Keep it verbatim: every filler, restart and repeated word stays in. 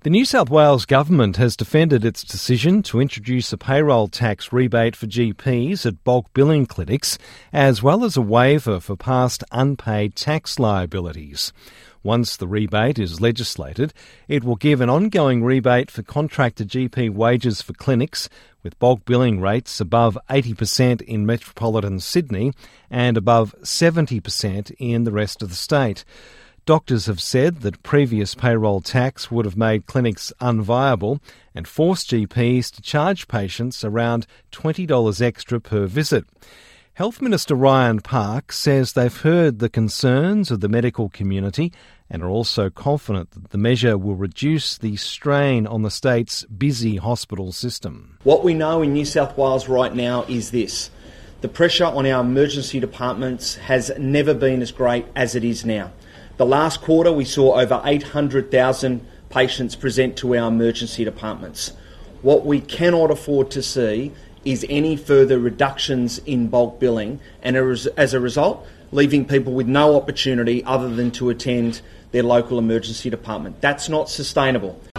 The New South Wales government has defended its decision to introduce a payroll tax rebate for G Ps at bulk billing clinics, as well as a waiver for past unpaid tax liabilities. Once the rebate is legislated, it will give an ongoing rebate for contracted G P wages for clinics, with bulk billing rates above eighty percent in metropolitan Sydney and above seventy percent in the rest of the state. Doctors have said that previous payroll tax would have made clinics unviable and forced G Ps to charge patients around twenty dollars extra per visit. Health Minister Ryan Park says they've heard the concerns of the medical community and are also confident that the measure will reduce the strain on the state's busy hospital system. What we know in New South Wales right now is this. The pressure on our emergency departments has never been as great as it is now. The last quarter we saw over eight hundred thousand patients present to our emergency departments. What we cannot afford to see is any further reductions in bulk billing and as a result leaving people with no opportunity other than to attend their local emergency department. That's not sustainable.